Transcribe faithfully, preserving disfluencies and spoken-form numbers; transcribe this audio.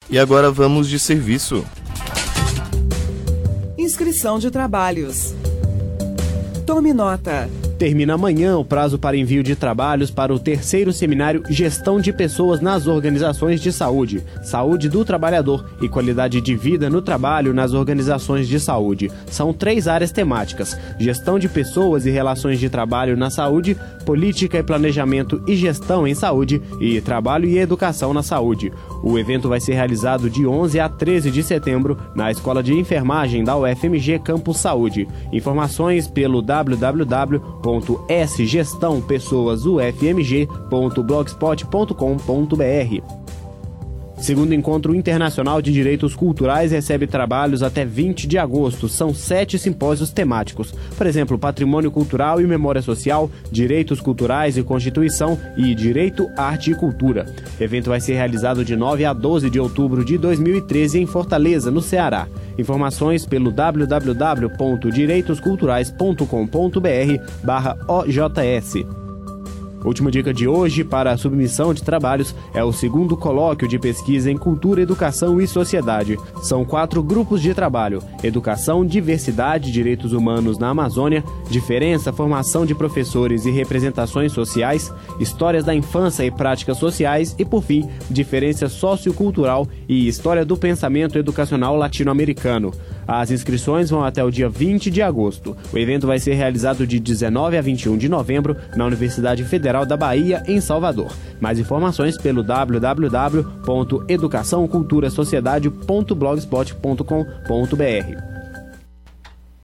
E agora vamos de serviço. Inscrição de trabalhos. Tome nota. Termina amanhã o prazo para envio de trabalhos para o terceiro seminário Gestão de Pessoas nas Organizações de Saúde, Saúde do Trabalhador e Qualidade de Vida no Trabalho nas Organizações de Saúde. São três áreas temáticas: Gestão de Pessoas e Relações de Trabalho na Saúde, Política e Planejamento e Gestão em Saúde e Trabalho e Educação na Saúde. O evento vai ser realizado de onze a treze de setembro na Escola de Enfermagem da U F M G Campus Saúde. Informações pelo w w w ponto s gestão pessoas u f m g ponto blogspot ponto com ponto b r. Segundo Encontro Internacional de Direitos Culturais recebe trabalhos até vinte de agosto. São sete simpósios temáticos. Por exemplo, Patrimônio Cultural e Memória Social, Direitos Culturais e Constituição e Direito, Arte e Cultura. O evento vai ser realizado de nove a doze de outubro de dois mil e treze em Fortaleza, no Ceará. Informações pelo w w w ponto direitos culturais ponto com ponto b r barra o j s. Última dica de hoje para a submissão de trabalhos é o segundo colóquio de pesquisa em Cultura, Educação e Sociedade. São quatro grupos de trabalho: Educação, Diversidade, Direitos Humanos na Amazônia, Diferença, Formação de Professores e Representações Sociais, Histórias da Infância e Práticas Sociais e, por fim, Diferença Sociocultural e História do Pensamento Educacional Latino-Americano. As inscrições vão até o dia vinte de agosto. O evento vai ser realizado de dezenove a vinte e um de novembro na Universidade Federal da Bahia, em Salvador. Mais informações pelo w w w ponto educação cultura sociedade ponto blogspot ponto com ponto b r.